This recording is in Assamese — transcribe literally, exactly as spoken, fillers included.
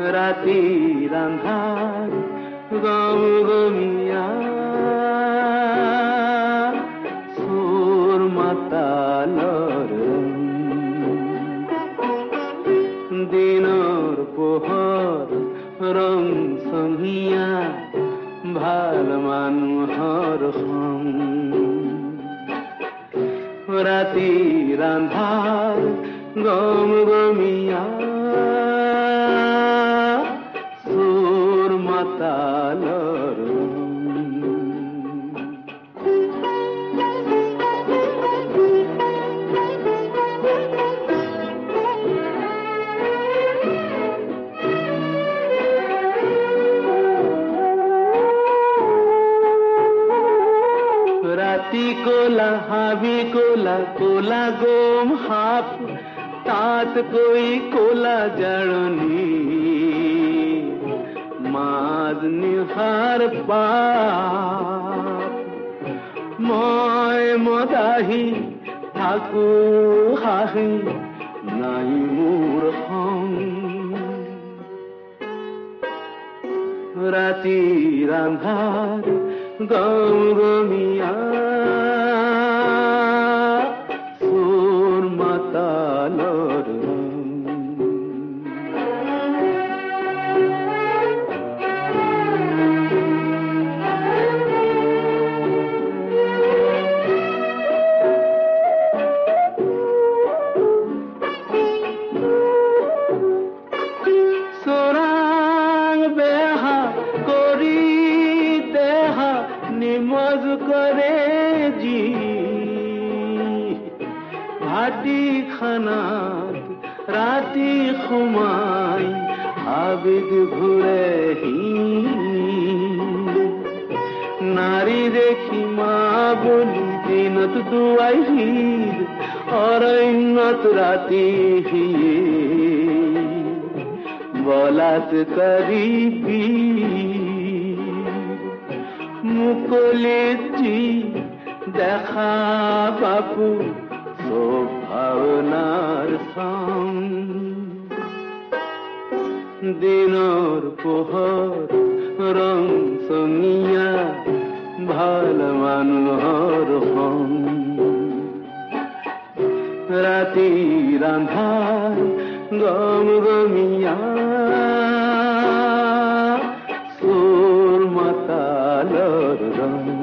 ৰাতিৰ আন্ধাৰ গম গমিয়া চোৰ মাতালৰ দিনৰ পোহৰ ৰং চঙিয়া ভাল মানুহৰ সং ৰাতিৰ আন্ধাৰ গম গমিয়া চোৰ মাতালৰ ৰাতি কোলা হাবি কোলা কোলা গোম সাপ তাতকৈ কোলা জাৰণি মাজ নিশাৰ পাপ মই মদাহি থাকো হাঁহি নাই মোৰ সং ৰাতিৰ আন্ধাৰ গম গমিয়া চোৰ মাতালৰ চোৰাং বেহা কৰি দেহা নিমজ কৰে যি ভাটি খানাত ৰাতি সোমাই আবেগ ঘূৰেহি নাৰী দেখি মা বুলি দিনত দুৱাইহিৰ অৰণ্যত ৰাতি হিয়ে বলাত কৰিবি মুকলিত দেখা বাপু সব ভাৱনাৰ সং দিনৰ পোহৰ ৰং চঙিয়া ভাল মানুহৰ সং ৰাতিৰ আন্ধাৰ গম গমিয়া চোৰ মাতালৰ ৰং